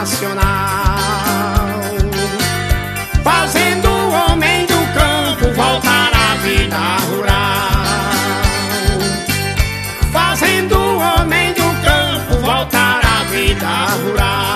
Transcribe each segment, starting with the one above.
nacional, fazendo o homem do campo voltar à vida rural, fazendo o homem do campo voltar à vida rural.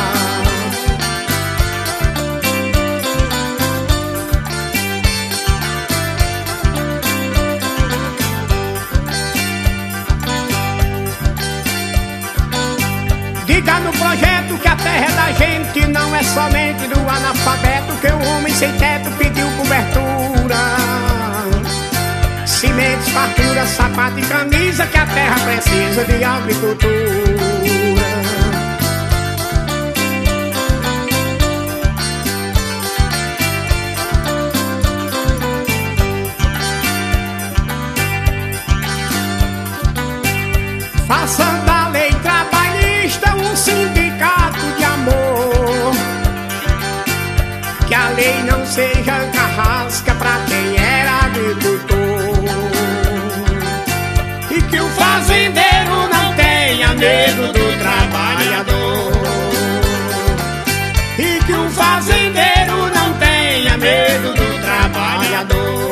Diga no projeto que a terra é da gente, não é somente do analfabeto, que o homem sem teto pediu cobertura. Cimentos, fartura, sapato e camisa, que a terra precisa de agricultura. Faça da lei trabalhista um sindicato de amor, que a lei não seja carrasca pra quem era agricultor, e que o fazendeiro não tenha medo do trabalhador, e que o fazendeiro não tenha medo do trabalhador.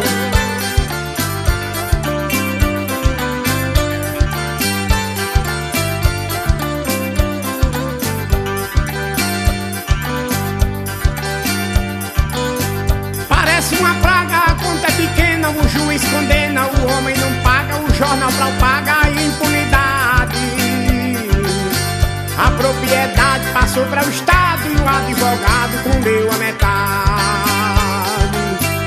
Uma praga, a conta é pequena, o juiz condena, o homem não paga, o jornal propaga a impunidade. A propriedade passou para o Estado e o advogado comeu a metade.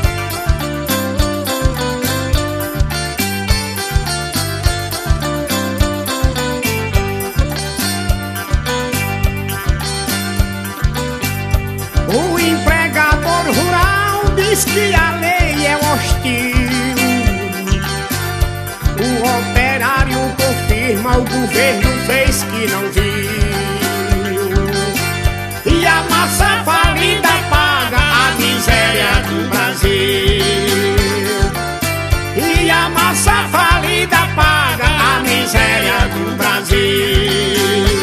O empregador rural diz que a lei é hostil, o operário confirma, o governo fez que não viu, e a massa falida paga a miséria do Brasil, e a massa falida paga a miséria do Brasil.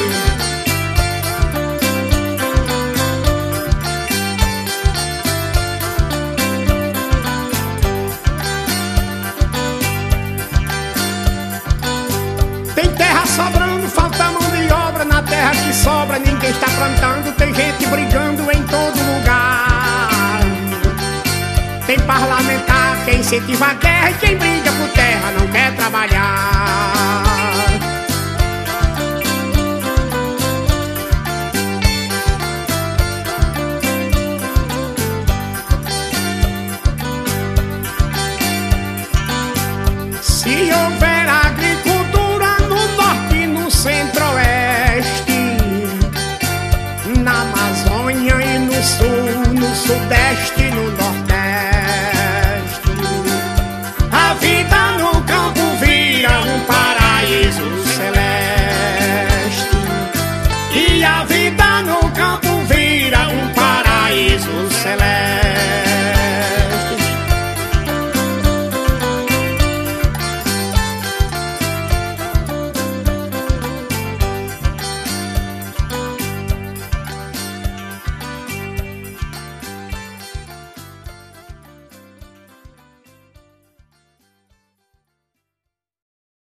Tem terra sobrando, falta mão de obra. Na terra que sobra ninguém está plantando. Tem gente brigando em todo lugar. Tem parlamentar que incentiva a guerra, e quem briga por terra não quer trabalhar.